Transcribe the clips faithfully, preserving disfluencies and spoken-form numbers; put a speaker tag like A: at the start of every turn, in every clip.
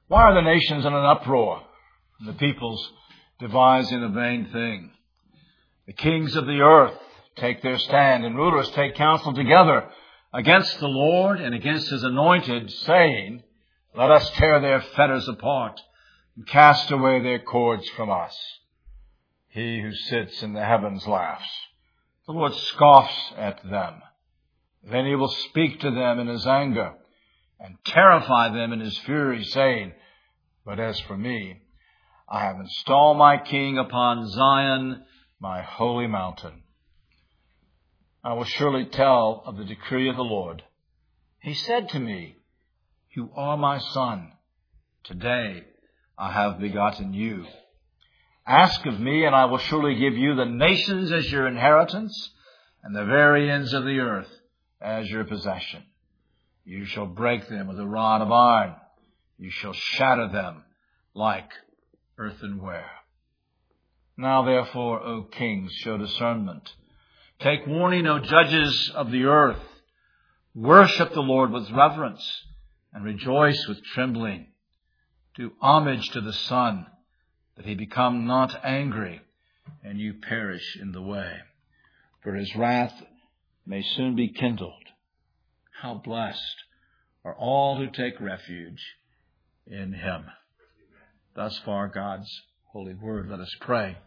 A: Why are the nations in an uproar, and the peoples devising a vain thing? The kings of the earth take their stand, and rulers take counsel together against the Lord and against his anointed, saying, let us tear their fetters apart and cast away their cords from us. He who sits in the heavens laughs. The Lord scoffs at them. Then he will speak to them in his anger and terrify them in his fury, saying, but as for me, I have installed my king upon Zion, my holy mountain. I will surely tell of the decree of the Lord. He said to me, you are my son. Today I have begotten you. Ask of me, and I will surely give you the nations as your inheritance, and the very ends of the earth as your possession. You shall break them with a rod of iron. You shall shatter them like earthenware. Now therefore, O kings, show discernment. Take warning, O judges of the earth. Worship the Lord with reverence, and rejoice with trembling. Do homage to the Son, that he become not angry, and you perish in the way. For his wrath may soon be kindled. How blessed are all who take refuge in him. Thus far, God's holy word. Let us pray.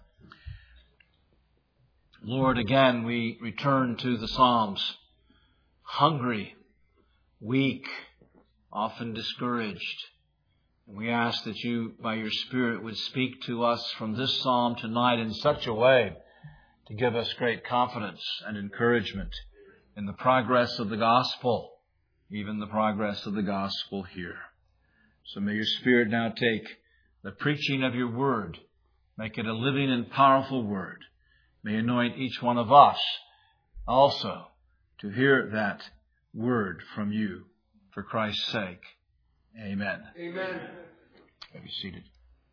A: Lord, again we return to the Psalms. Hungry, weak, often discouraged. And we ask that you, by your Spirit, would speak to us from this psalm tonight in such a way to give us great confidence and encouragement in the progress of the gospel, even the progress of the gospel here. So may your Spirit now take the preaching of your word, make it a living and powerful word. May anoint each one of us also to hear that word from you for Christ's sake. Amen.
B: Amen.
A: May be seated.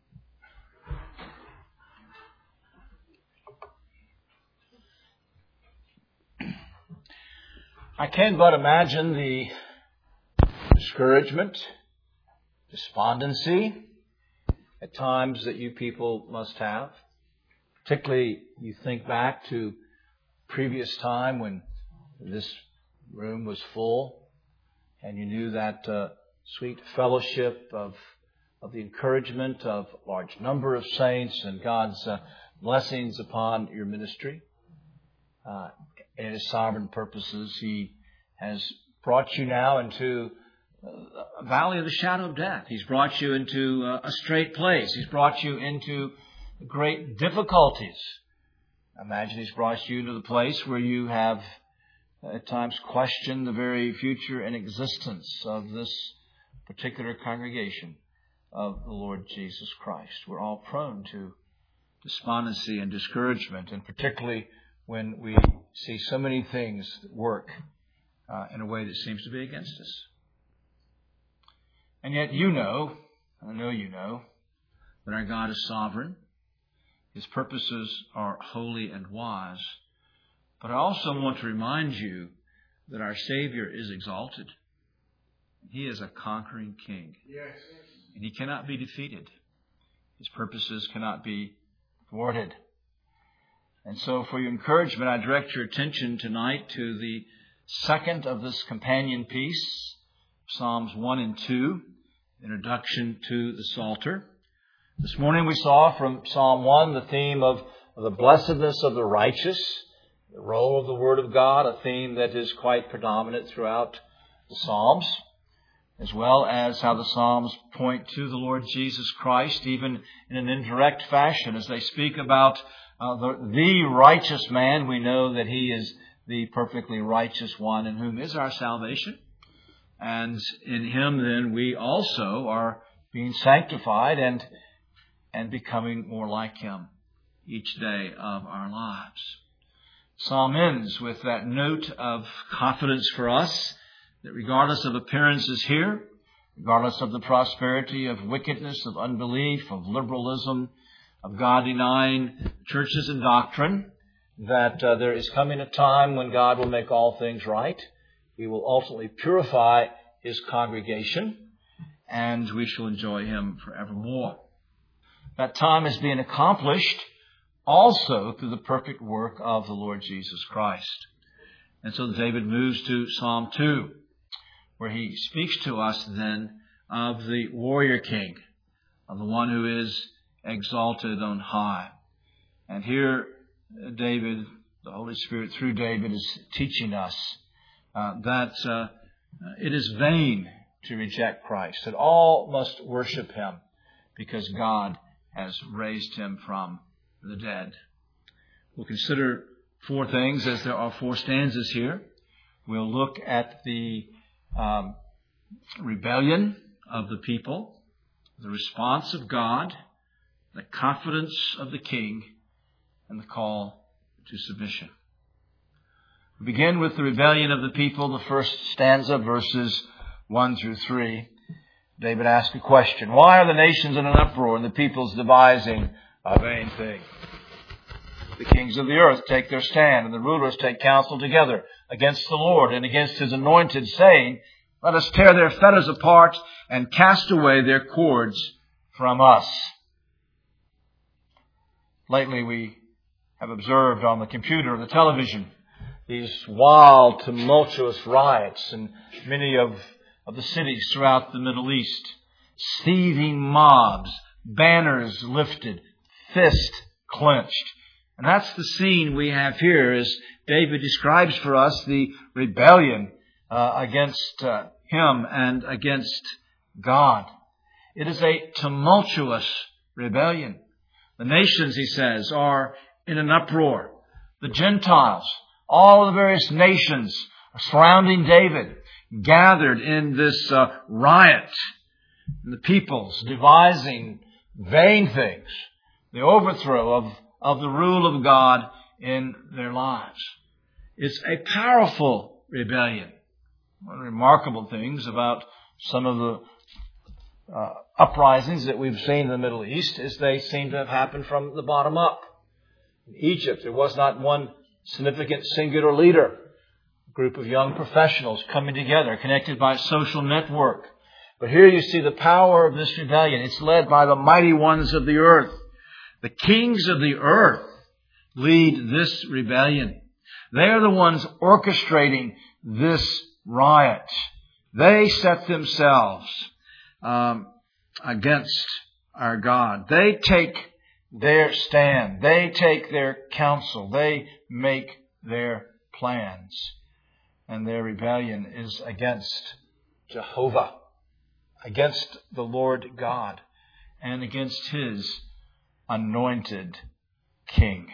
A: I can but imagine the discouragement, despondency at times that you people must have. Particularly, you think back to previous time when this room was full and you knew that uh, sweet fellowship of of the encouragement of a large number of saints and God's uh, blessings upon your ministry. Uh, in his sovereign purposes, he has brought you now into a valley of the shadow of death. He's brought you into uh, a straight place. He's brought you into great difficulties. Imagine he's brought you to the place where you have at times questioned the very future and existence of this particular congregation of the Lord Jesus Christ. We're all prone to despondency and discouragement, and particularly when we see so many things work uh, in a way that seems to be against us. And yet you know, I know you know, that our God is sovereign. His purposes are holy and wise. But I also want to remind you that our Savior is exalted. He is a conquering King.
B: Yes.
A: And he cannot be defeated. His purposes cannot be thwarted. And so for your encouragement, I direct your attention tonight to the second of this companion piece, Psalms one and two, Introduction to the Psalter. This morning we saw from Psalm one the theme of the blessedness of the righteous, the role of the Word of God, a theme that is quite predominant throughout the Psalms, as well as how the Psalms point to the Lord Jesus Christ, even in an indirect fashion. As they speak about uh, the, the righteous man, we know that he is the perfectly righteous one in whom is our salvation. And in him, then, we also are being sanctified and, and becoming more like him each day of our lives. Psalm ends with that note of confidence for us that regardless of appearances here, regardless of the prosperity of wickedness, of unbelief, of liberalism, of God-denying churches and doctrine, that uh, there is coming a time when God will make all things right. He will ultimately purify his congregation, and we shall enjoy Him forevermore. That time is being accomplished also through the perfect work of the Lord Jesus Christ. And so David moves to Psalm two, where he speaks to us then of the warrior king, of the one who is exalted on high. And here David, the Holy Spirit through David, is teaching us uh, that uh, it is vain to reject Christ, that all must worship Him because God has raised Him from the dead. We'll consider four things, as there are four stanzas here. We'll look at the um, rebellion of the people, the response of God, the confidence of the king, and the call to submission. We begin with the rebellion of the people, the first stanza, verses one through three. David asks a question. Why are the nations in an uproar and the peoples devising a vain thing? The kings of the earth take their stand, and the rulers take counsel together against the Lord and against His anointed, saying, let us tear their fetters apart and cast away their cords from us. Lately we have observed on the computer or the television these wild, tumultuous riots in many of, of the cities throughout the Middle East. Seething mobs, banners lifted, fist clenched. And that's the scene we have here as David describes for us the rebellion uh, against uh, him and against God. It is a tumultuous rebellion. The nations, he says, are in an uproar. The Gentiles, all of the various nations surrounding David, gathered in this uh, riot. And the peoples devising vain things, the overthrow of of the rule of God in their lives. It's a powerful rebellion. One of the remarkable things about some of the uh, uprisings that we've seen in the Middle East is they seem to have happened from the bottom up. In Egypt, there was not one significant singular leader. A group of young professionals coming together, connected by a social network. But here you see the power of this rebellion. It's led by the mighty ones of the earth. The kings of the earth lead this rebellion. They are the ones orchestrating this riot. They set themselves um, against our God. They take their stand. They take their counsel. They make their plans. And their rebellion is against Jehovah, against the Lord God, and against His anointed king.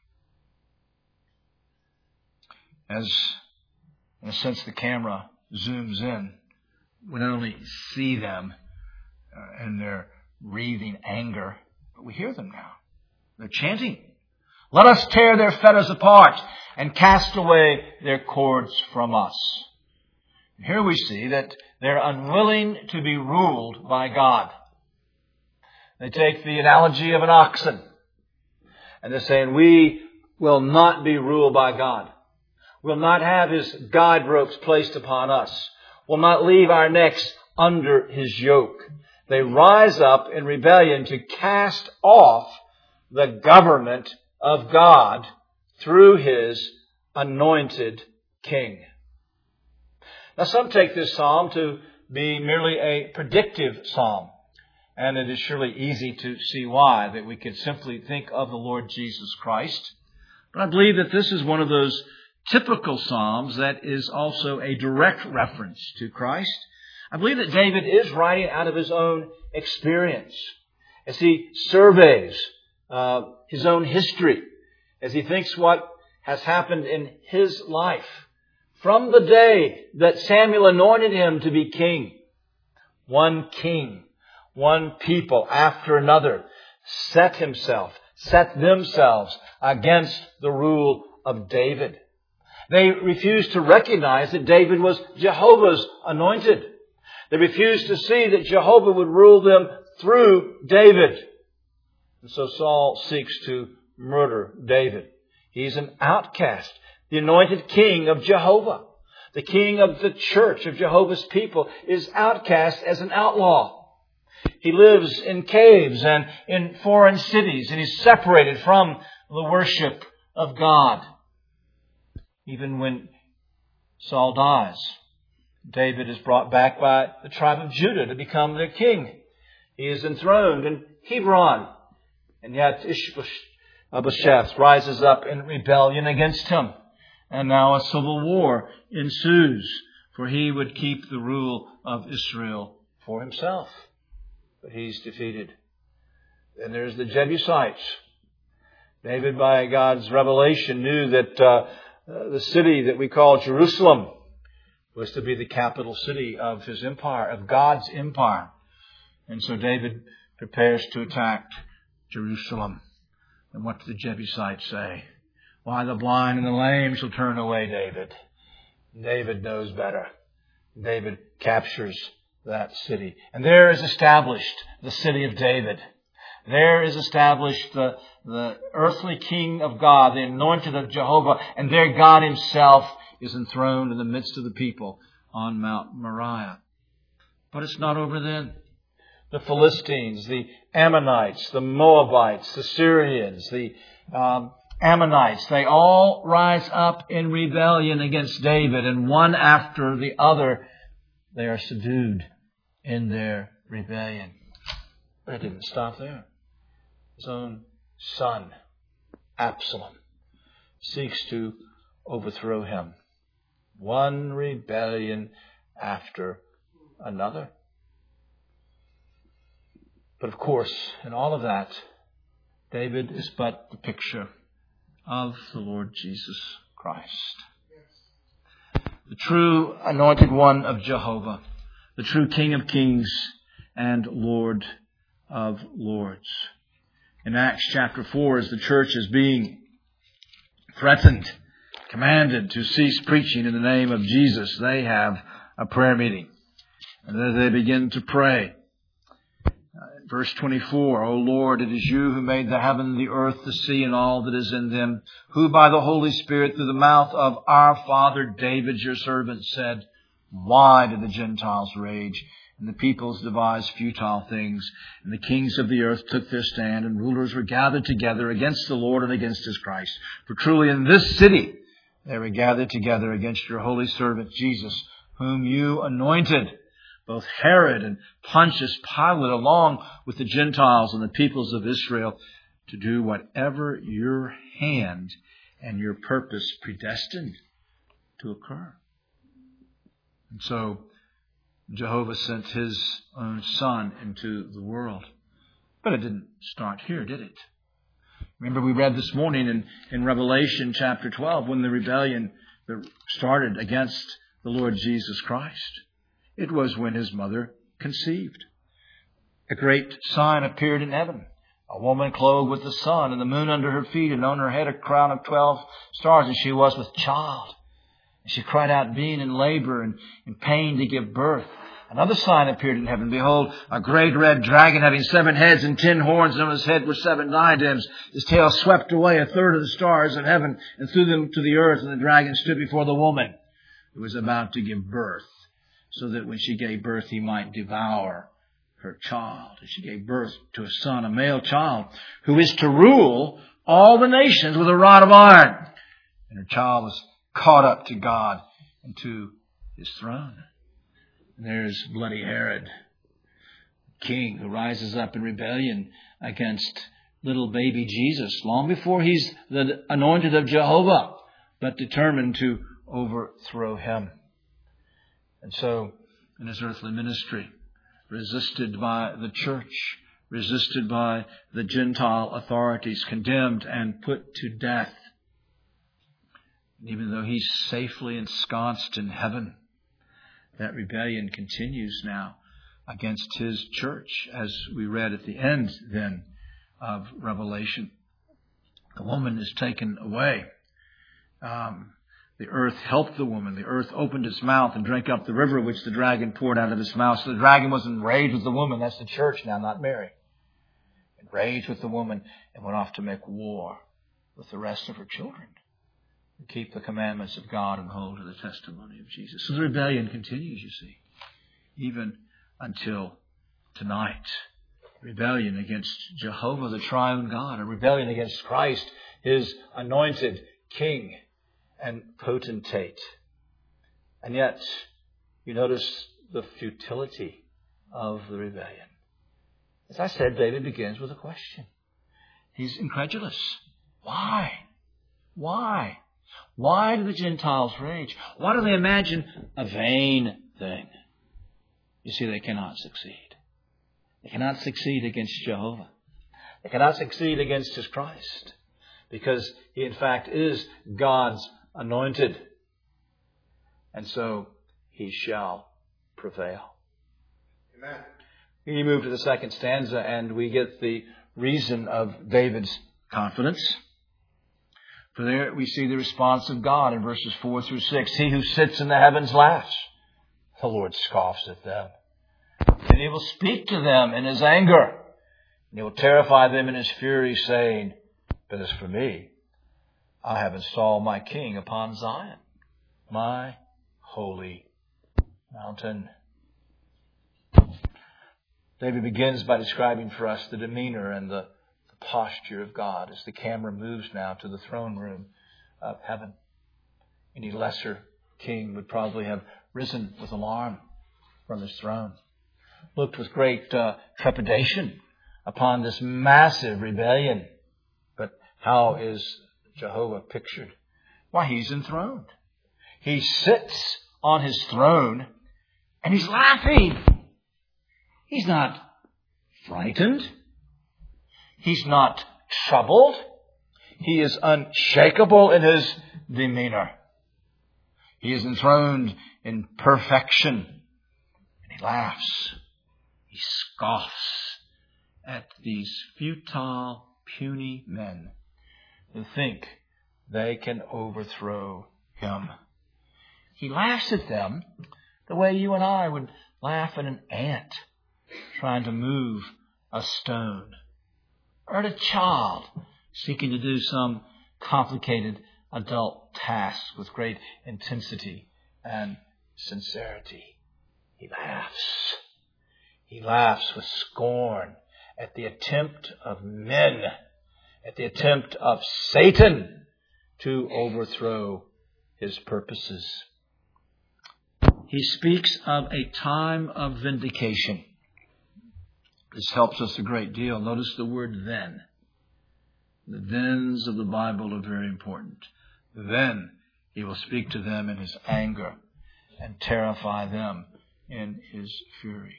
A: As, in a sense, the camera zooms in, we not only see them uh, in their wreathing anger, but we hear them now. They're chanting, let us tear their fetters apart and cast away their cords from us. And here we see that they're unwilling to be ruled by God. They take the analogy of an oxen, and they're saying, we will not be ruled by God. We'll not have His guide ropes placed upon us. We'll not leave our necks under His yoke. They rise up in rebellion to cast off the government of God through His anointed king. Now, some take this psalm to be merely a predictive psalm. And it is surely easy to see why, that we could simply think of the Lord Jesus Christ. But I believe that this is one of those typical psalms that is also a direct reference to Christ. I believe that David is writing out of his own experience as he surveys uh, his own history, as he thinks what has happened in his life from the day that Samuel anointed him to be king. One king, one people after another set himself, set themselves against the rule of David. They refused to recognize that David was Jehovah's anointed. They refused to see that Jehovah would rule them through David. And so Saul seeks to murder David. He's an outcast, the anointed king of Jehovah. The king of the church of Jehovah's people is outcast as an outlaw. He lives in caves and in foreign cities, and he's separated from the worship of God. Even when Saul dies, David is brought back by the tribe of Judah to become their king. He is enthroned in Hebron, and yet Ishbosheth rises up in rebellion against him. And now a civil war ensues, for he would keep the rule of Israel for himself. But he's defeated. Then there's the Jebusites. David, by God's revelation, knew that uh, the city that we call Jerusalem was to be the capital city of his empire, of God's empire. And so David prepares to attack Jerusalem. And what do the Jebusites say? Why, the blind and the lame shall turn away, David. David knows better. David captures that city. And there is established the city of David. There is established the, the earthly king of God, the anointed of Jehovah. And there God himself is enthroned in the midst of the people on Mount Moriah. But it's not over then. The Philistines, the Ammonites, the Moabites, the Syrians, the um, Ammonites, they all rise up in rebellion against David, and one after the other, they are subdued in their rebellion. But it didn't stop there. His own son, Absalom, seeks to overthrow him. One rebellion after another. But of course, in all of that, David is but the picture of the Lord Jesus Christ. The true anointed one of Jehovah, the true King of Kings and Lord of Lords. In Acts chapter four, as the church is being threatened, commanded to cease preaching in the name of Jesus, they have a prayer meeting. And then they begin to pray. Verse twenty-four, O Lord, it is you who made the heaven, the earth, the sea, and all that is in them, who by the Holy Spirit, through the mouth of our father David, your servant, said, why do the Gentiles rage, and the peoples devise futile things? And the kings of the earth took their stand, and rulers were gathered together against the Lord and against his Christ. For truly in this city they were gathered together against your holy servant Jesus, whom you anointed, both Herod and Pontius Pilate, along with the Gentiles and the peoples of Israel, to do whatever your hand and your purpose predestined to occur. And so Jehovah sent his own Son into the world. But it didn't start here, did it? Remember, we read this morning in, in Revelation chapter twelve, when the rebellion started against the Lord Jesus Christ. It was when his mother conceived. A great sign appeared in heaven. A woman clothed with the sun and the moon under her feet, and on her head a crown of twelve stars, and she was with child. And she cried out, being in labor and in pain to give birth. Another sign appeared in heaven. Behold, a great red dragon having seven heads and ten horns, and on his head were seven diadems. His tail swept away a third of the stars of heaven and threw them to the earth, and the dragon stood before the woman who was about to give birth, so that when she gave birth, he might devour her child. And she gave birth to a son, a male child, who is to rule all the nations with a rod of iron. And her child was caught up to God and to his throne. And there's bloody Herod, king who rises up in rebellion against little baby Jesus, long before he's the anointed of Jehovah, but determined to overthrow him. And so, in his earthly ministry, resisted by the church, resisted by the Gentile authorities, condemned and put to death. And even though he's safely ensconced in heaven, that rebellion continues now against his church, as we read at the end then of Revelation. The woman is taken away. Um, The earth helped the woman. The earth opened its mouth and drank up the river which the dragon poured out of its mouth. So the dragon was enraged with the woman. That's the church now, not Mary. Enraged with the woman and went off to make war with the rest of her children. keep the commandments of God and hold to the testimony of Jesus. So the rebellion continues, you see, even until tonight. Rebellion against Jehovah, the triune God. A rebellion against Christ, His anointed King and potentate. And yet, you notice the futility of the rebellion. As I said, David begins with a question. He's incredulous. Why? Why? Why do the Gentiles rage? Why do they imagine a vain thing? You see, they cannot succeed. They cannot succeed against Jehovah. They cannot succeed against His Christ, because He, in fact, is God's anointed. And so He shall prevail.
B: Amen.
A: You move to the second stanza and we get the reason of David's confidence. For there we see the response of God in verses four through six. He who sits in the heavens laughs. The Lord scoffs at them. And He will speak to them in His anger. And He will terrify them in His fury, saying, but as for me, I have installed my King upon Zion, my holy mountain. David begins by describing for us the demeanor and the, the posture of God as the camera moves now to the throne room of heaven. Any lesser king would probably have risen with alarm from his throne, looked with great uh, trepidation upon this massive rebellion. But how is Jehovah pictured? Why, He's enthroned. He sits on His throne and He's laughing. He's not frightened. He's not troubled. He is unshakable in His demeanor. He is enthroned in perfection. And He laughs. He scoffs at these futile, puny men who think they can overthrow Him. He laughs at them the way you and I would laugh at an ant trying to move a stone, or at a child seeking to do some complicated adult task with great intensity and sincerity. He laughs. He laughs with scorn at the attempt of men, at the attempt of Satan to overthrow His purposes. He speaks of a time of vindication. This helps us a great deal. Notice the word then. The thens of the Bible are very important. Then He will speak to them in His anger and terrify them in His fury.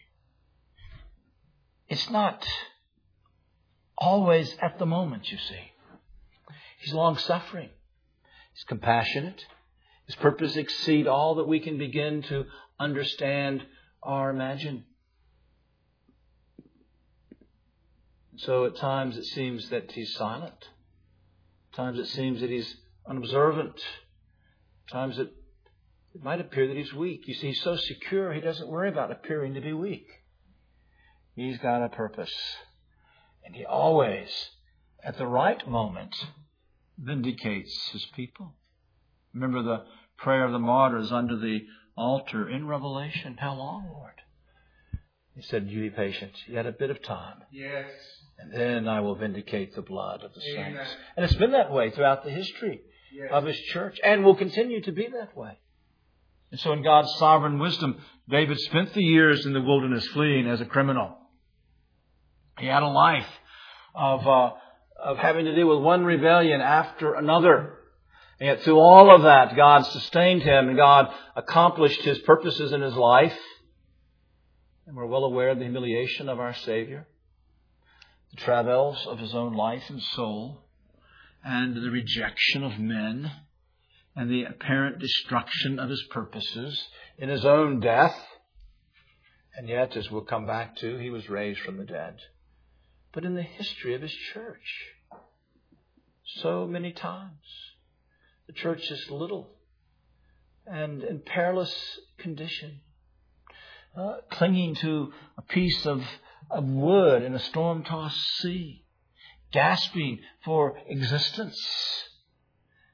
A: It's not always at the moment, you see. He's long-suffering. He's compassionate. His purposes exceed all that we can begin to understand or imagine. So at times it seems that He's silent. At times it seems that He's unobservant. At times it, it might appear that He's weak. You see, He's so secure, He doesn't worry about appearing to be weak. He's got a purpose. And He always, at the right moment, vindicates His people. Remember the prayer of the martyrs under the altar in Revelation. How long, Lord? He said, you be patient. Yet a bit of time.
B: Yes.
A: And then I will vindicate the blood of the
B: Amen.
A: saints. And it's been that way throughout the history
B: Yes.
A: of His church, and will continue to be that way. And so in God's sovereign wisdom, David spent the years in the wilderness fleeing as a criminal. He had a life of, uh, of having to deal with one rebellion after another. And yet through all of that, God sustained him and God accomplished His purposes in his life. And we're well aware of the humiliation of our Savior, the travails of His own life and soul, and the rejection of men, and the apparent destruction of His purposes in His own death. And yet, as we'll come back to, He was raised from the dead. But in the history of His church, so many times, the church is little and in perilous condition, uh, clinging to a piece of, of wood in a storm-tossed sea, gasping for existence.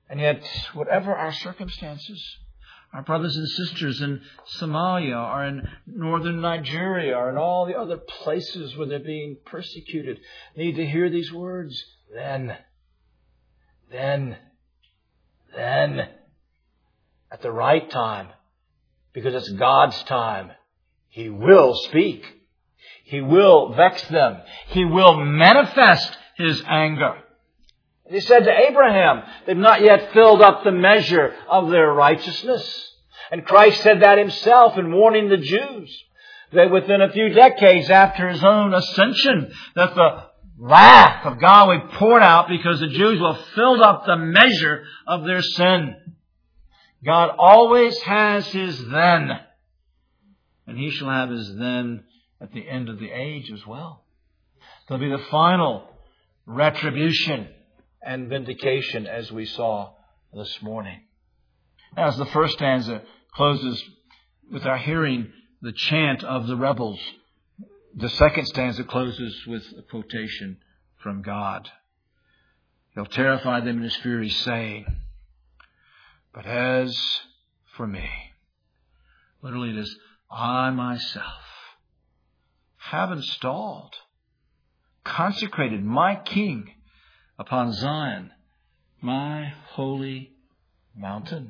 A: And yet, whatever our circumstances, our brothers and sisters in Somalia or in northern Nigeria or in all the other places where they're being persecuted need to hear these words. Then, then, then, at the right time, because it's God's time, He will speak. He will vex them. He will manifest His anger. He said to Abraham, they've not yet filled up the measure of their righteousness. And Christ said that Himself in warning the Jews that within a few decades after His own ascension, that the wrath of God will be poured out because the Jews will have filled up the measure of their sin. God always has His then. And He shall have His then at the end of the age as well. There'll be the final retribution and vindication as we saw this morning. As the first stanza closes with our hearing the chant of the rebels, the second stanza closes with a quotation from God. He'll terrify them in His fury, saying, "But as for me," literally it is, "I myself have installed, consecrated my King upon Zion, my holy mountain."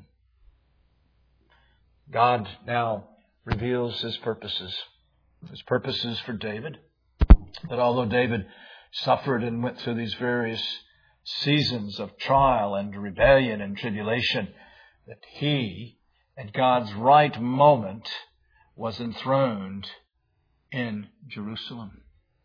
A: God now reveals His purposes. His purposes for David. That although David suffered and went through these various seasons of trial and rebellion and tribulation, that he, at God's right moment, was enthroned in Jerusalem.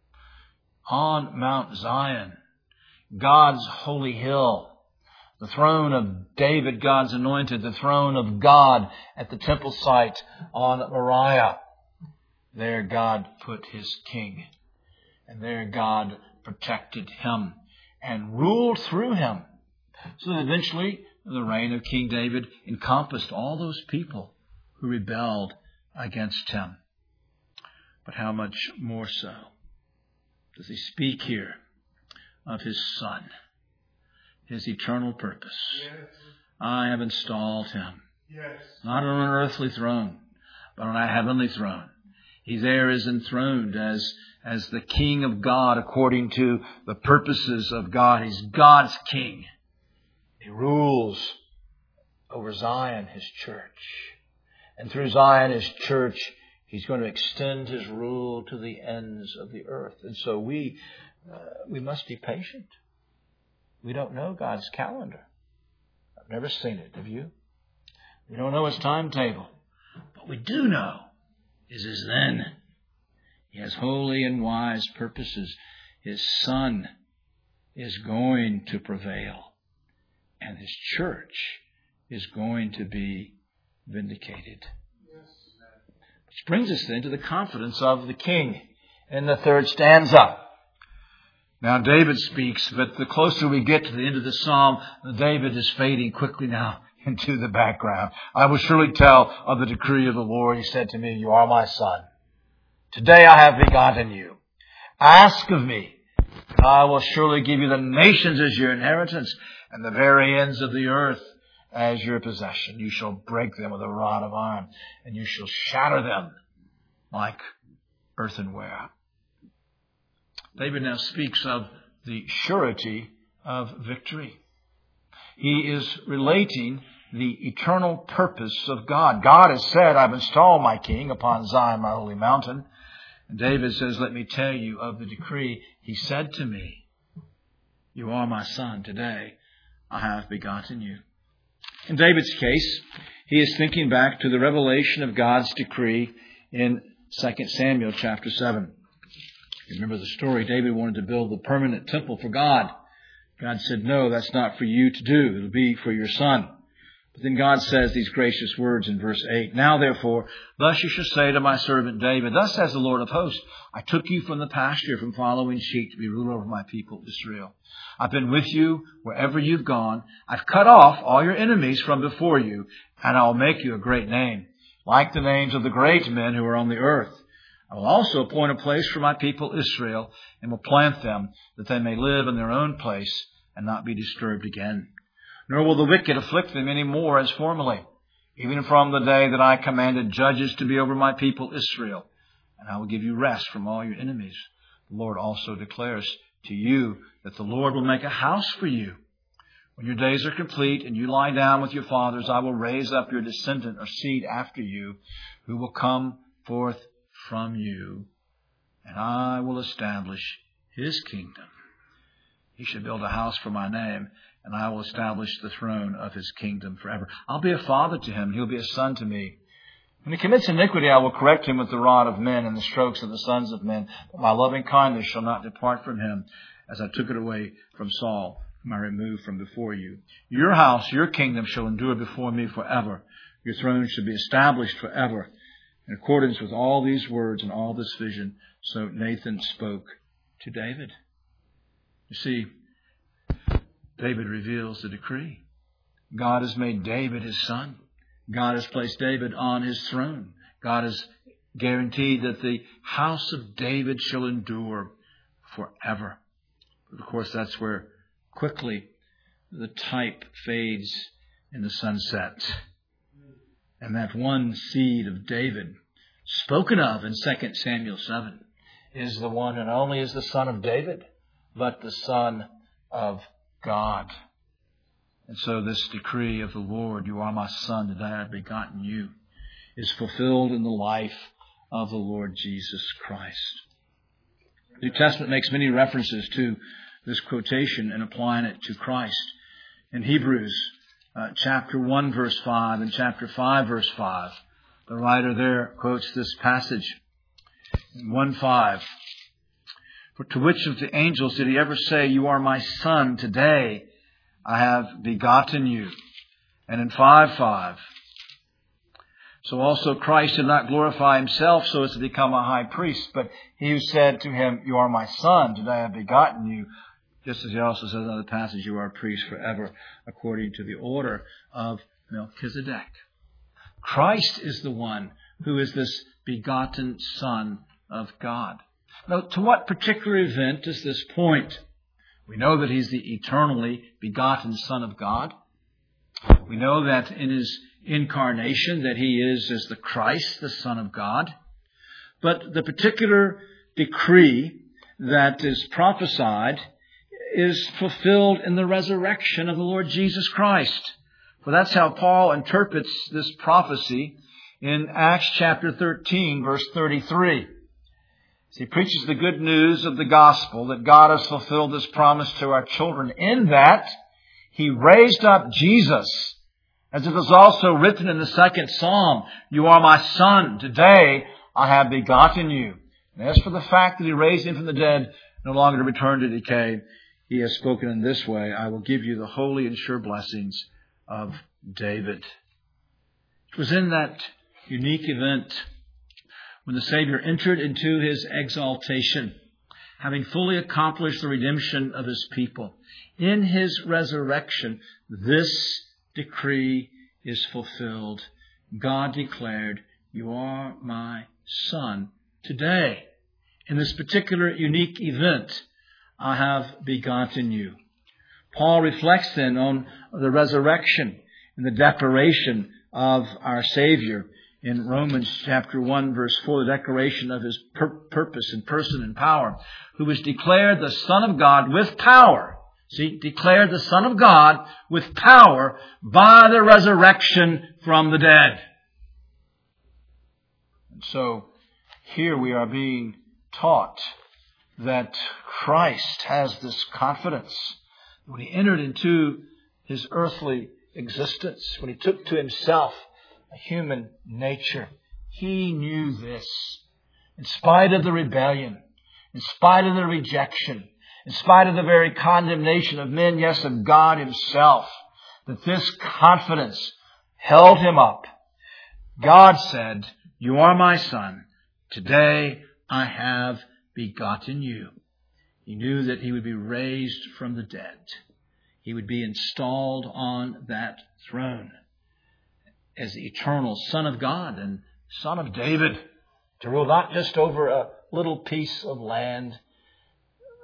A: On Mount Zion, God's holy hill, the throne of David, God's anointed, the throne of God at the temple site on Moriah. There God put His king. And there God protected Him and ruled through Him. So that eventually the reign of King David encompassed all those people who rebelled against Him. But how much more so does He speak here of His Son, His eternal purpose. Yes. I have installed Him, yes, not on an earthly throne, but on a heavenly throne. He there is enthroned as, as the King of God according to the purposes of God. He's God's King. He rules over Zion, His church. And through Zion, His church, He's going to extend His rule to the ends of the earth. And so we, uh, we must be patient. We don't know God's calendar. I've never seen it. Have you? We don't know His timetable. But we do know is His then. He has holy and wise purposes. His Son is going to prevail. And His church is going to be vindicated. Which brings us then to the confidence of the King in the third stanza. Now David speaks, but the closer we get to the end of the psalm, David is fading quickly now into the background. "I will surely tell of the decree of the Lord. He said to me, you are my son. Today I have begotten you. Ask of me, and I will surely give you the nations as your inheritance, and the very ends of the earth as your possession. You shall break them with a rod of iron, and you shall shatter them like earthenware." David now speaks of the surety of victory. He is relating the eternal purpose of God. God has said, "I've installed my King upon Zion, my holy mountain." And David says, "Let me tell you of the decree. He said to me, you are my son. Today I have begotten you." In David's case, he is thinking back to the revelation of God's decree in Second Samuel chapter seven. You remember the story. David wanted to build the permanent temple for God. God said, "No, that's not for you to do. It'll be for your son." But then God says these gracious words in verse eight. "Now therefore, thus you shall say to my servant David, thus says the Lord of hosts, I took you from the pasture, from following sheep, to be ruler over my people Israel. I've been with you wherever you've gone. I've cut off all your enemies from before you, and I'll make you a great name, like the names of the great men who are on the earth. I will also appoint a place for my people Israel, and will plant them, that they may live in their own place and not be disturbed again. nor will the wicked afflict them any more as formerly, even from the day that I commanded judges to be over my people Israel. And I will give you rest from all your enemies. The Lord also declares to you that the Lord will make a house for you. When your days are complete and you lie down with your fathers, I will raise up your descendant or seed after you, who will come forth from you, and I will establish his kingdom. He shall build a house for my name, and I will establish the throne of his kingdom forever. I'll be a father to him, and he'll be a son to me. When he commits iniquity, I will correct him with the rod of men and the strokes of the sons of men. But my loving kindness shall not depart from him, as I took it away from Saul, whom I removed from before you. Your house, your kingdom shall endure before me forever. Your throne shall be established forever. In accordance with all these words and all this vision, so Nathan spoke to David. You see, David reveals the decree. God has made David his son. God has placed David on his throne. God has guaranteed that the house of David shall endure forever. But of course, that's where quickly the type fades in the sunset. And that one seed of David, spoken of in Second Samuel seven, is the one who not only is the son of David, but the son of God. And so this decree of the Lord, you are my son, today I have begotten you, is fulfilled in the life of the Lord Jesus Christ. The New Testament makes many references to this quotation and applying it to Christ. In Hebrews uh, chapter one, verse five, and chapter five, verse five, the writer there quotes this passage. In one five, for to which of the angels did he ever say, you are my son, today I have begotten you? And in five five, so also Christ did not glorify himself so as to become a high priest, but he who said to him, you are my son, today I have begotten you, just as he also says in another passage, you are a priest forever, according to the order of Melchizedek. Christ is the one who is this begotten Son of God. Now, to what particular event does this point? We know that he's the eternally begotten Son of God. We know that in his incarnation that he is as the Christ, the Son of God. But the particular decree that is prophesied is fulfilled in the resurrection of the Lord Jesus Christ. For that's how Paul interprets this prophecy in Acts chapter thirteen, verse thirty-three. He preaches the good news of the gospel that God has fulfilled this promise to our children in that he raised up Jesus, as it is also written in the second psalm, you are my son, today I have begotten you. And as for the fact that he raised him from the dead, no longer to return to decay, he has spoken in this way, I will give you the holy and sure blessings of David. It was in that unique event when the Savior entered into his exaltation, having fully accomplished the redemption of his people. In his resurrection, this decree is fulfilled. God declared, you are my son today. In this particular unique event, I have begotten you. Paul reflects then on the resurrection and the declaration of our Savior in Romans chapter one, verse four, the declaration of his pur- purpose and person and power, who was declared the Son of God with power. See, declared the Son of God with power by the resurrection from the dead. And so here we are being taught that Christ has this confidence. When he entered into his earthly existence, when he took to himself a human nature, he knew this. In spite of the rebellion, in spite of the rejection, in spite of the very condemnation of men, yes, of God himself, that this confidence held him up. God said, you are my son. Today I have begotten you. He knew that he would be raised from the dead. He would be installed on that throne as the eternal Son of God and Son of David, to rule not just over a little piece of land,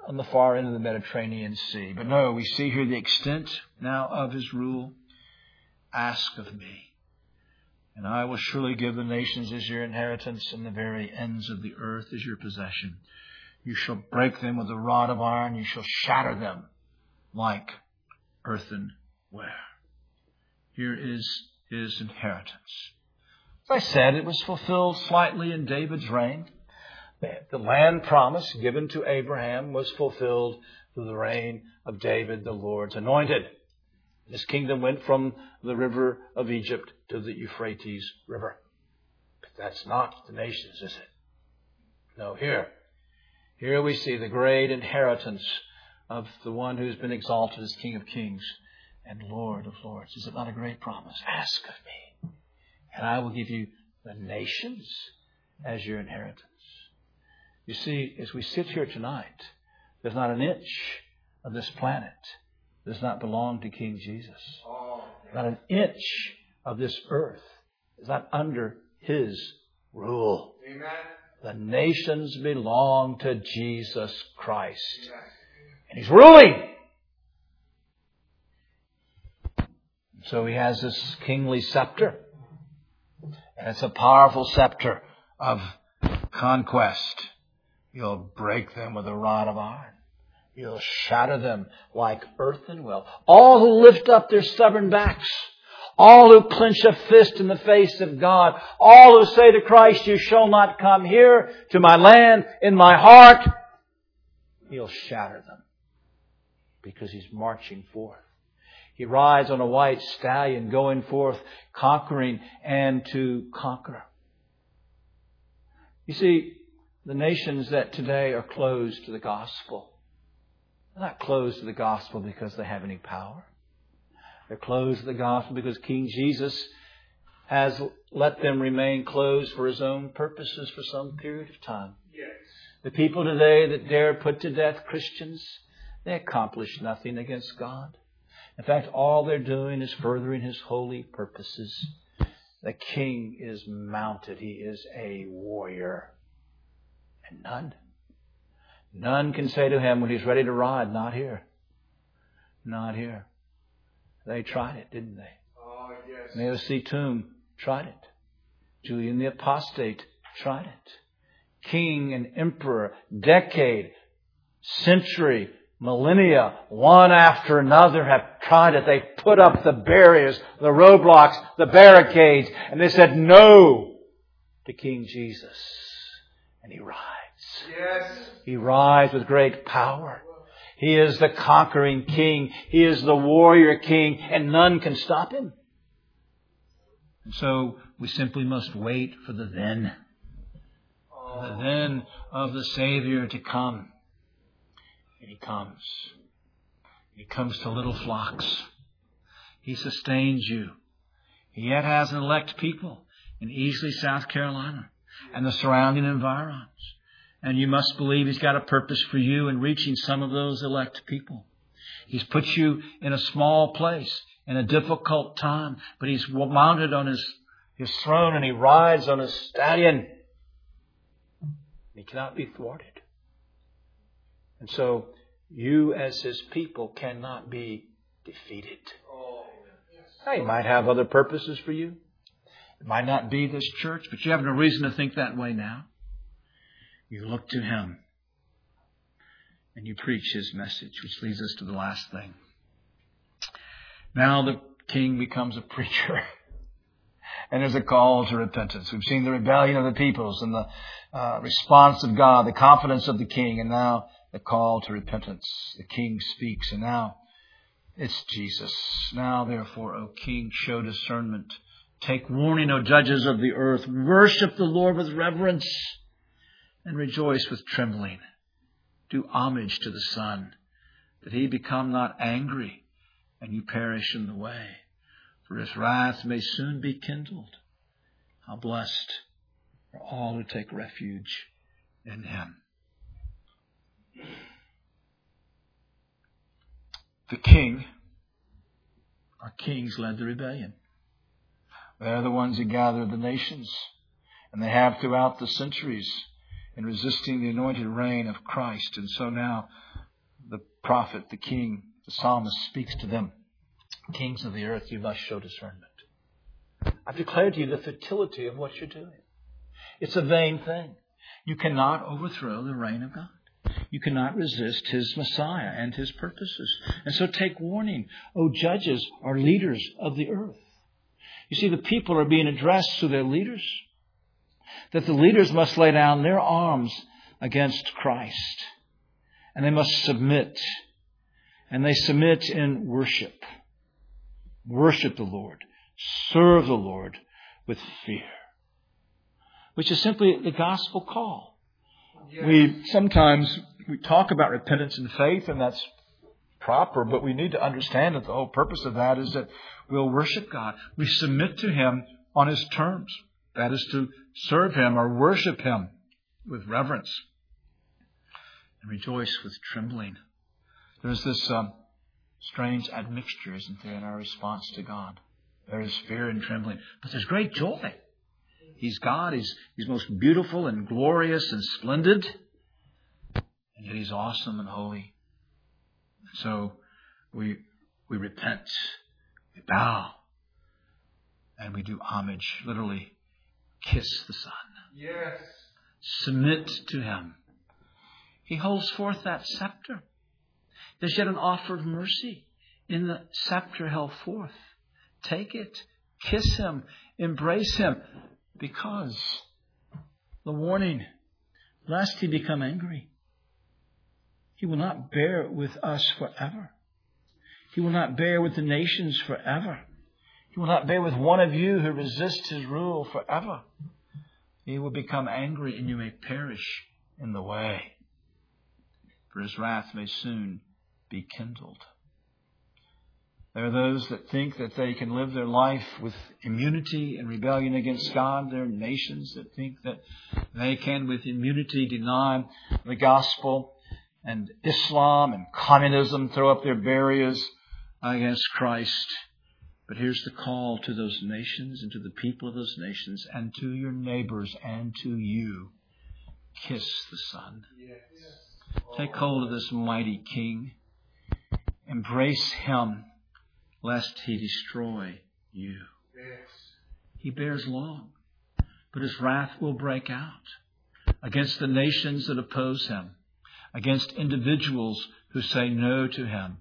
A: on the far end of the Mediterranean Sea. But no, we see here the extent now of his rule. Ask of me, and I will surely give the nations as your inheritance and the very ends of the earth as your possession. You shall break them with a rod of iron. You shall shatter them like earthenware. Here is his inheritance. As I said, it was fulfilled slightly in David's reign. The land promise given to Abraham was fulfilled through the reign of David, the Lord's anointed. His kingdom went from the river of Egypt to the Euphrates River. But that's not the nations, is it? No, here. Here we see the great inheritance of the one who's been exalted as King of Kings and Lord of Lords. Is it not a great promise? Ask of me, and I will give you the nations as your inheritance. You see, as we sit here tonight, there's not an inch of this planet does not belong to King Jesus. Not an inch of this earth is not under his rule. Amen. The nations belong to Jesus Christ. Amen. And he's ruling. So he has this kingly scepter. And it's a powerful scepter of conquest. You'll break them with a rod of iron. You'll shatter them like earthenware. All who lift up their stubborn backs. All who clench a fist in the face of God. All who say to Christ, you shall not come here to my land, in my heart. He'll shatter them. Because he's marching forth. He rides on a white stallion, going forth, conquering and to conquer. You see, the nations that today are closed to the gospel, they're not closed to the gospel because they have any power. They're closed to the gospel because King Jesus has let them remain closed for his own purposes for some period of time. Yes. The people today that dare put to death Christians, they accomplish nothing against God. In fact, all they're doing is furthering his holy purposes. The king is mounted. He is a warrior. And none, none can say to him when he's ready to ride, not here. Not here. They tried it, didn't they? Oh, yes. Mao Zedong tried it. Julian the Apostate tried it. King and emperor, decade, century, millennia, one after another have tried it. They put up the barriers, the roadblocks, the barricades, and they said no to King Jesus. And he rides. Yes. He rides with great power. He is the conquering king. He is the warrior king, and none can stop him. And so we simply must wait for the then. For the then of the Savior to come. And he comes. He comes to little flocks. He sustains you. He yet has an elect people in Easley, South Carolina, and the surrounding environs. And you must believe he's got a purpose for you in reaching some of those elect people. He's put you in a small place, in a difficult time, but he's mounted on his, his throne and he rides on his stallion. He cannot be thwarted. And so you as his people cannot be defeated. Now, he might have other purposes for you. It might not be this church, but you have no reason to think that way now. You look to him and you preach his message, which leads us to the last thing. Now the king becomes a preacher and there's a call to repentance. We've seen the rebellion of the peoples and the uh, response of God, the confidence of the king, and now the call to repentance. The king speaks, and now it's Jesus. Now, therefore, O king, show discernment. Take warning, O judges of the earth. Worship the Lord with reverence and rejoice with trembling. Do homage to the Son, that he become not angry and you perish in the way. For his wrath may soon be kindled. How blessed are all who take refuge in him. The king, our kings, led the rebellion. They're the ones who gathered the nations, and they have throughout the centuries in resisting the anointed reign of Christ. And so now the prophet, the king, the psalmist speaks to them. Kings of the earth, you must show discernment. I've declared to you the futility of what you're doing. It's a vain thing. You cannot overthrow the reign of God. You cannot resist His Messiah and His purposes. And so take warning, O judges, or leaders of the earth. You see, the people are being addressed to their leaders. That the leaders must lay down their arms against Christ. And they must submit. And they submit in worship. Worship the Lord. Serve the Lord with fear. Which is simply the gospel call. Yes. We sometimes we talk about repentance and faith, and that's proper, but we need to understand that the whole purpose of that is that we'll worship God. We submit to Him on His terms. That is to serve Him or worship Him with reverence and rejoice with trembling. There's this um, strange admixture, isn't there, in our response to God. There is fear and trembling, but there's great joy. He's God. He's, he's most beautiful and glorious and splendid. And yet He's awesome and holy. So we we repent. We bow. And we do homage. Literally, kiss the Son.
B: Yes.
A: Submit to Him. He holds forth that scepter. There's yet an offer of mercy in the scepter held forth. Take it. Kiss Him. Embrace Him. Because the warning, lest He become angry. He will not bear with us forever. He will not bear with the nations forever. He will not bear with one of you who resists His rule forever. He will become angry and you may perish in the way. For His wrath may soon be kindled. There are those that think that they can live their life with immunity and rebellion against God. There are nations that think that they can, with immunity, deny the gospel. And Islam and communism throw up their barriers against Christ. But here's the call to those nations and to the people of those nations and to your neighbors and to you. Kiss the Son. Take hold of this mighty King. Embrace Him, lest He destroy you.
B: Yes.
A: He bears long, but His wrath will break out against the nations that oppose Him, against individuals who say no to Him.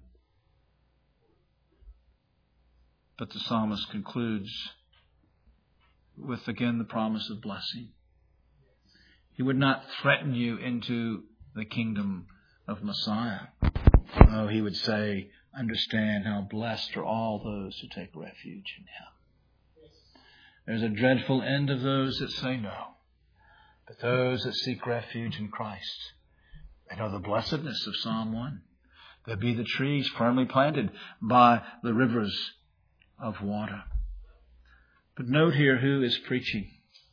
A: But the psalmist concludes with, again, the promise of blessing. He would not threaten you into the kingdom of Messiah. Oh, He would say, understand how blessed are all those who take refuge in Him. There's a dreadful end of those that say no. But those that seek refuge in Christ, they know the blessedness of Psalm one. They'll be the trees firmly planted by the rivers of water. But note here who is preaching.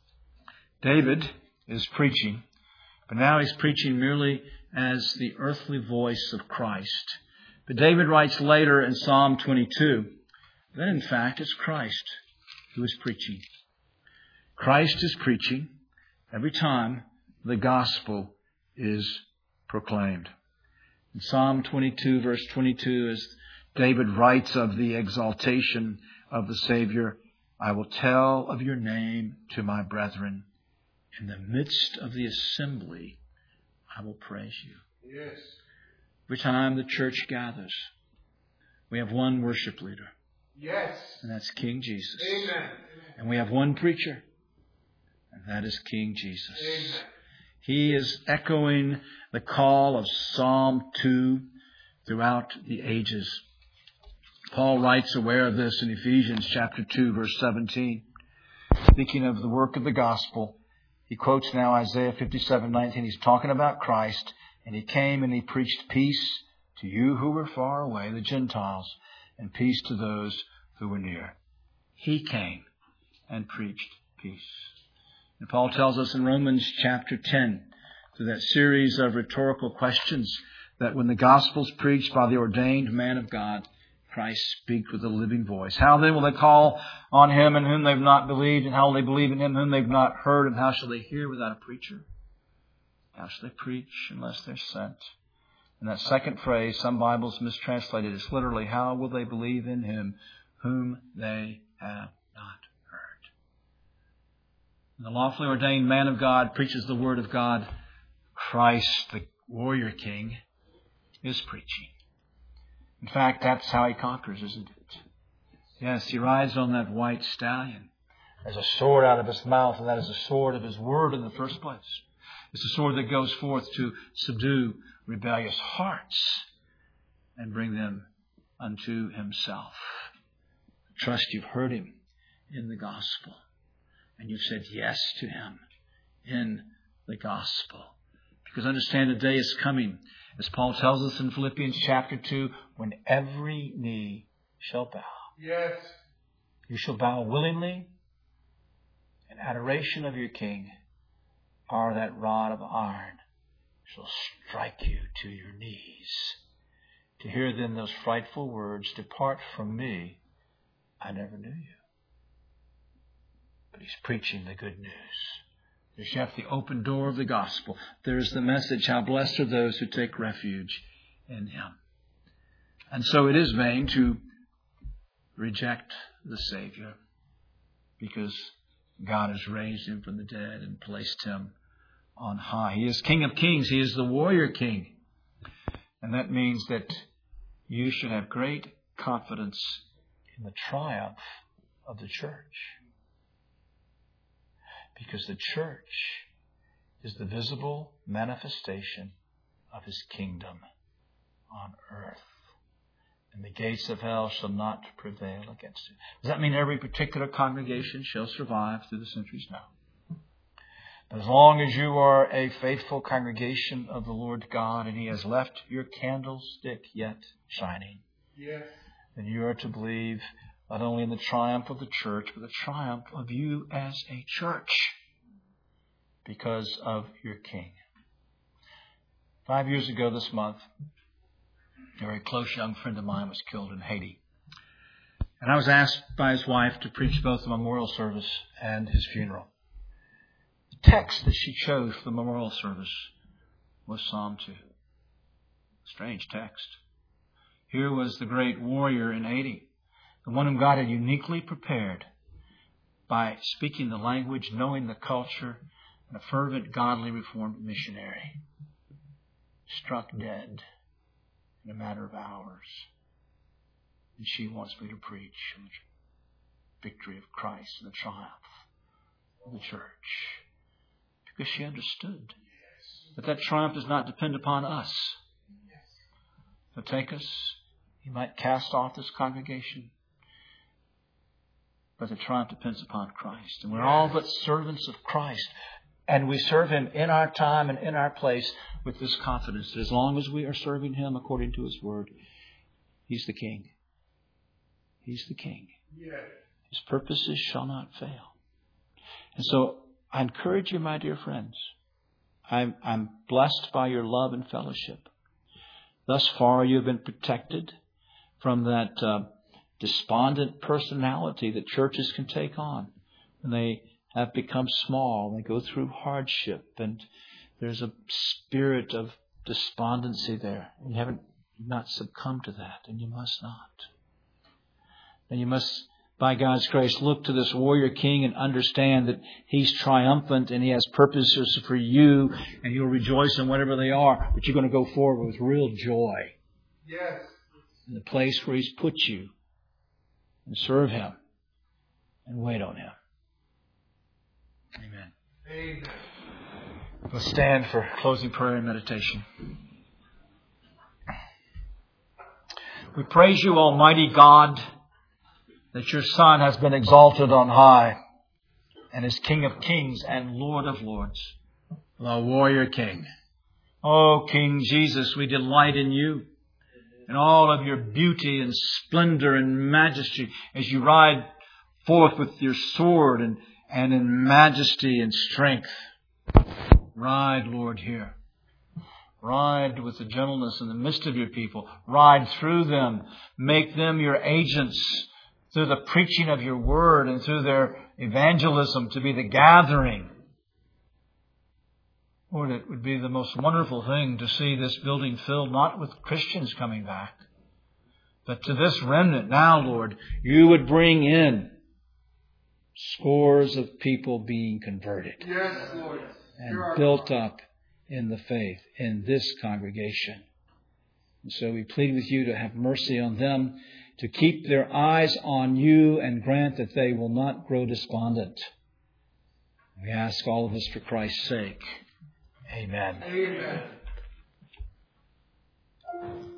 A: David is preaching, but now he's preaching merely as the earthly voice of Christ. But David writes later in Psalm twenty-two that in fact it's Christ who is preaching. Christ is preaching every time the gospel is proclaimed. In Psalm twenty-two, verse twenty-two, as David writes of the exaltation of the Savior, I will tell of your name to my brethren. In the midst of the assembly, I will praise you.
B: Yes.
A: Every time the church gathers, we have one worship leader.
B: Yes.
A: And that's King Jesus.
B: Amen.
A: And we have one preacher. And that is King Jesus.
B: Amen.
A: He is echoing the call of Psalm two throughout the ages. Paul writes, aware of this in Ephesians chapter two, verse seventeen. Speaking of the work of the gospel, he quotes now Isaiah fifty-seven nineteen. He's talking about Christ. And He came and He preached peace to you who were far away, the Gentiles, and peace to those who were near. He came and preached peace. And Paul tells us in Romans chapter ten, through that series of rhetorical questions, that when the gospel is preached by the ordained man of God, Christ speaks with a living voice. How then will they call on Him in whom they've not believed? And how will they believe in Him whom they've not heard? And how shall they hear without a preacher? How shall they preach unless they're sent? And that second phrase, some Bibles mistranslated, it's literally, how will they believe in Him whom they have not heard? And the lawfully ordained man of God preaches the Word of God. Christ, the warrior king, is preaching. In fact, that's how He conquers, isn't it? Yes, He rides on that white stallion. There's a sword out of His mouth, and that is the sword of His Word in the first place. It's a sword that goes forth to subdue rebellious hearts and bring them unto Himself. Trust you've heard Him in the gospel, and you've said yes to Him in the gospel. Because understand, the day is coming, as Paul tells us in Philippians chapter two, when every knee shall bow.
B: Yes.
A: You shall bow willingly in adoration of your King, or that rod of iron shall strike you to your knees. To hear then those frightful words, depart from me, I never knew you. But He's preaching the good news. There's yet the open door of the gospel. There's the message, how blessed are those who take refuge in Him. And so it is vain to reject the Savior, because God has raised Him from the dead and placed Him on high. He is King of Kings. He is the warrior king. And that means that you should have great confidence in the triumph of the church. Because the church is the visible manifestation of His kingdom on earth. And the gates of hell shall not prevail against it. Does that mean every particular congregation shall survive through the centuries? No. But as long as you are a faithful congregation of the Lord God, and He has left your candlestick yet shining,
B: Yes.
A: then you are to believe not only in the triumph of the church, but the triumph of you as a church, because of your King. Five years ago this month, a very close young friend of mine was killed in Haiti. And I was asked by his wife to preach both the memorial service and his funeral. The text that she chose for the memorial service was Psalm two. Strange text. Here was the great warrior in Haiti, the one whom God had uniquely prepared by speaking the language, knowing the culture, and a fervent, godly, reformed missionary, struck dead in a matter of hours. And she wants me to preach on the victory of Christ and the triumph of the church. Because she understood that that triumph does not depend upon us. So take us. He might cast off this congregation, but the triumph depends upon Christ. And we're all but servants of Christ. And we serve Him in our time and in our place with this confidence that as long as we are serving Him according to His Word, He's the King. He's the King.
B: Yes.
A: His purposes shall not fail. And so I encourage you, my dear friends. I'm, I'm blessed by your love and fellowship. Thus far, you have been protected from that uh, despondent personality that churches can take on when they have become small. They go through hardship, and there's a spirit of despondency there. You haven't not succumbed to that, and you must not. And you must, by God's grace, look to this warrior king and understand that He's triumphant and He has purposes for you, and He'll rejoice in whatever they are, but you're going to go forward with real joy.
B: Yes.
A: In the place where He's put you, and serve Him and wait on Him. Amen.
B: Amen.
A: Let's stand for closing prayer and meditation. We praise You, Almighty God, that Your Son has been exalted on high and is King of kings and Lord of lords, the warrior King. Oh, King Jesus, we delight in You, in all of Your beauty and splendor and majesty as You ride forth with Your sword and, and in majesty and strength. Ride, Lord, here. Ride with the gentleness in the midst of Your people. Ride through them. Make them Your agents through the preaching of Your word and through their evangelism to be the gathering Lord, it would be the most wonderful thing to see this building filled not with Christians coming back, but to this remnant now, Lord, you would bring in scores of people being converted.
B: Yes, Lord.
A: And built up in the faith in this congregation. And so we plead with you to have mercy on them, to keep their eyes on you and grant that they will not grow despondent. We ask all of this for Christ's sake. Amen.
B: Amen.